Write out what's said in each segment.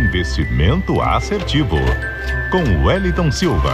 Investimento assertivo, com Wellington Silva.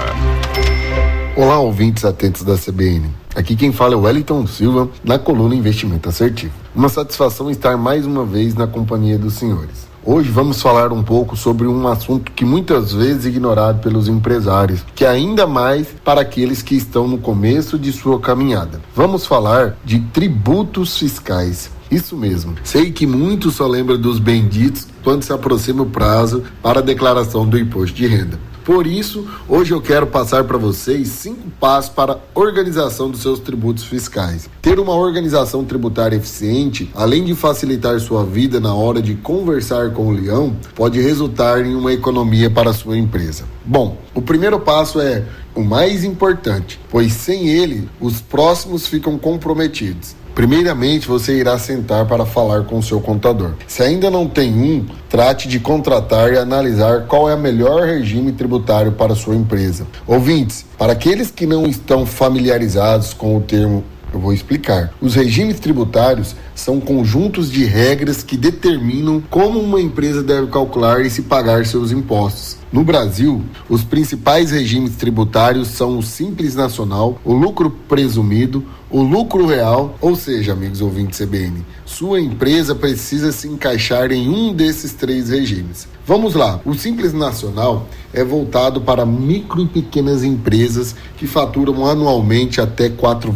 Olá, ouvintes atentos da CBN. Aqui quem fala é o Wellington Silva, na coluna Investimento Assertivo. Uma satisfação estar mais uma vez na companhia dos senhores. Hoje vamos falar um pouco sobre um assunto que muitas vezes é ignorado pelos empresários, que é ainda mais para aqueles que estão no começo de sua caminhada. Vamos falar de tributos fiscais. Isso mesmo. Sei que muitos só lembram dos benditos quando se aproxima o prazo para a declaração do imposto de renda. Por isso, hoje eu quero passar para vocês 5 passos para a organização dos seus tributos fiscais. Ter uma organização tributária eficiente, além de facilitar sua vida na hora de conversar com o leão, pode resultar em uma economia para a sua empresa. Bom, o primeiro passo é o mais importante, pois sem ele, os próximos ficam comprometidos. Primeiramente, você irá sentar para falar com o seu contador. Se ainda não tem um, trate de contratar e analisar qual é o melhor regime tributário para a sua empresa. Ouvintes, para aqueles que não estão familiarizados com o termo, eu vou explicar. Os regimes tributários são conjuntos de regras que determinam como uma empresa deve calcular e se pagar seus impostos. No Brasil, os principais regimes tributários são o Simples Nacional, o lucro presumido, o lucro real, ou seja, amigos ouvintes CBN, sua empresa precisa se encaixar em um desses 3 regimes. Vamos lá, o Simples Nacional é voltado para micro e pequenas empresas que faturam anualmente até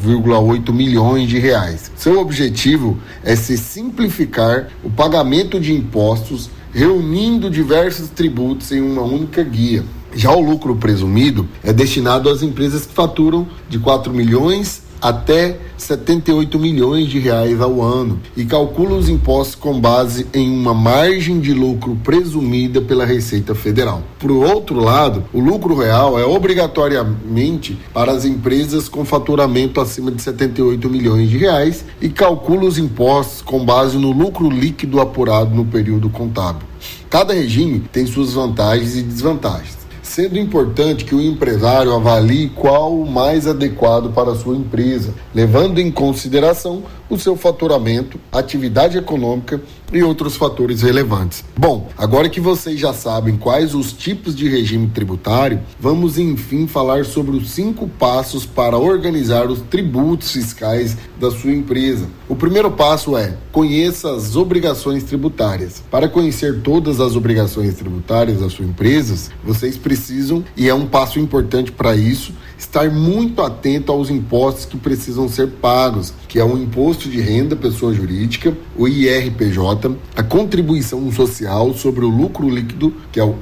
4,8 milhões de reais. Seu objetivo é se simplificar o pagamento de impostos, reunindo diversos tributos em uma única guia. Já o lucro presumido é destinado às empresas que faturam de 4 milhões até 78 milhões de reais ao ano e calcula os impostos com base em uma margem de lucro presumida pela Receita Federal. Por outro lado, o lucro real é obrigatoriamente para as empresas com faturamento acima de 78 milhões de reais e calcula os impostos com base no lucro líquido apurado no período contábil. Cada regime tem suas vantagens e desvantagens, sendo importante que o empresário avalie qual o mais adequado para a sua empresa, levando em consideração o seu faturamento, atividade econômica e outros fatores relevantes. Bom, agora que vocês já sabem quais os tipos de regime tributário, vamos enfim falar sobre os 5 passos para organizar os tributos fiscais da sua empresa. O primeiro passo é: conheça as obrigações tributárias. Para conhecer todas as obrigações tributárias das suas empresas, vocês precisam, e é um passo importante para isso, estar muito atento aos impostos que precisam ser pagos, que é o Imposto de Renda Pessoa Jurídica, o IRPJ, a Contribuição Social sobre o Lucro Líquido, que é o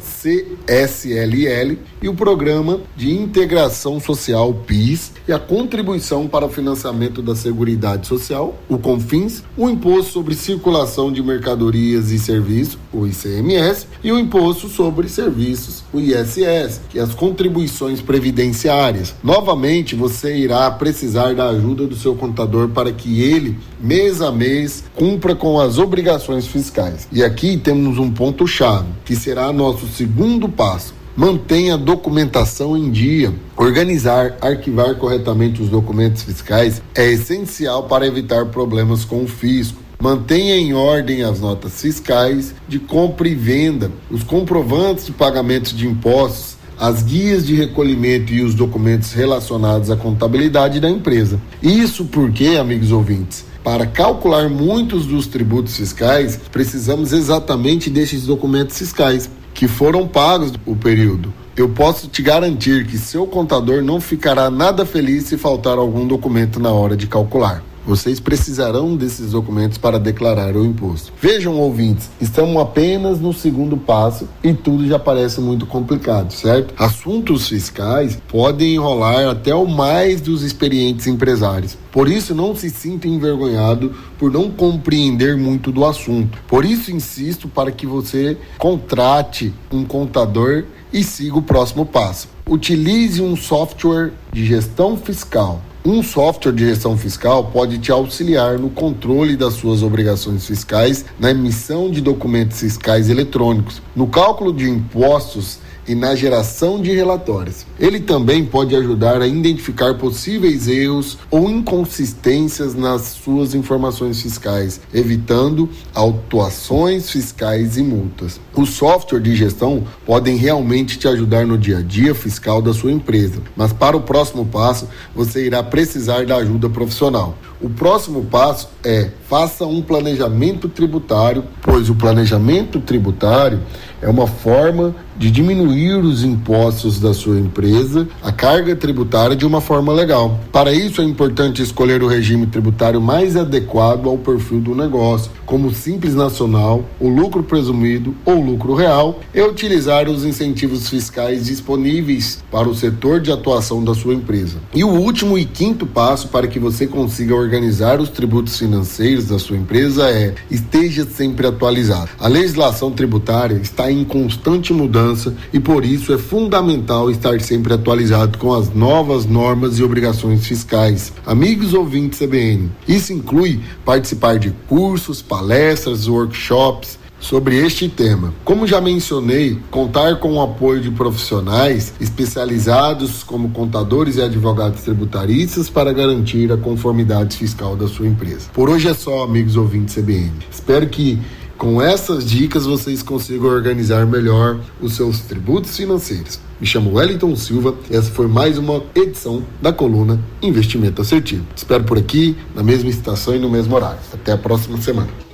CSLL, e o Programa de Integração Social, PIS, e a Contribuição para o Financiamento da Seguridade Social, o CONFINS, o Imposto sobre Circulação de Mercadorias e Serviços, o ICMS, e o Imposto sobre Serviços, o ISS, que é as contribuições previdenciárias. Novamente, você irá precisar da ajuda do seu contador para que ele, mês a mês, cumpra com as obrigações fiscais. E aqui temos um ponto-chave, que será nosso segundo passo. Mantenha a documentação em dia. Organizar, arquivar corretamente os documentos fiscais é essencial para evitar problemas com o fisco. Mantenha em ordem as notas fiscais de compra e venda, os comprovantes de pagamento de impostos, as guias de recolhimento e os documentos relacionados à contabilidade da empresa. Isso porque, amigos ouvintes, para calcular muitos dos tributos fiscais, precisamos exatamente destes documentos fiscais, que foram pagos no período. Eu posso te garantir que seu contador não ficará nada feliz se faltar algum documento na hora de calcular. Vocês precisarão desses documentos para declarar o imposto. Vejam, ouvintes, estamos apenas no segundo passo e tudo já parece muito complicado, certo? Assuntos fiscais podem enrolar até o mais dos experientes empresários. Por isso, não se sinta envergonhado por não compreender muito do assunto. Por isso, insisto para que você contrate um contador e siga o próximo passo. Utilize um software de gestão fiscal. Um software de gestão fiscal pode te auxiliar no controle das suas obrigações fiscais, na emissão de documentos fiscais eletrônicos, no cálculo de impostos e na geração de relatórios. Ele também pode ajudar a identificar possíveis erros ou inconsistências nas suas informações fiscais, evitando autuações fiscais e multas. Os softwares de gestão podem realmente te ajudar no dia a dia fiscal da sua empresa, mas para o próximo passo, você irá precisar da ajuda profissional. O próximo passo é: faça um planejamento tributário, pois o planejamento tributário é uma forma de diminuir os impostos da sua empresa, a carga tributária, de uma forma legal. Para isso, é importante escolher o regime tributário mais adequado ao perfil do negócio, como o Simples Nacional, o lucro presumido ou lucro real, e utilizar os incentivos fiscais disponíveis para o setor de atuação da sua empresa. E o último e quinto passo para que você consiga organizar os tributos financeiros da sua empresa é: esteja sempre atualizado. A legislação tributária está em constante mudança e por isso é fundamental estar sempre atualizado com as novas normas e obrigações fiscais. Amigos ouvintes CBN, isso inclui participar de cursos, palestras, workshops sobre este tema. Como já mencionei, contar com o apoio de profissionais especializados como contadores e advogados tributaristas para garantir a conformidade fiscal da sua empresa. Por hoje é só, amigos ouvintes CBN. Espero que com essas dicas vocês consigam organizar melhor os seus tributos financeiros. Me chamo Wellington Silva e essa foi mais uma edição da coluna Investimento Assertivo. Espero por aqui, na mesma estação e no mesmo horário. Até a próxima semana.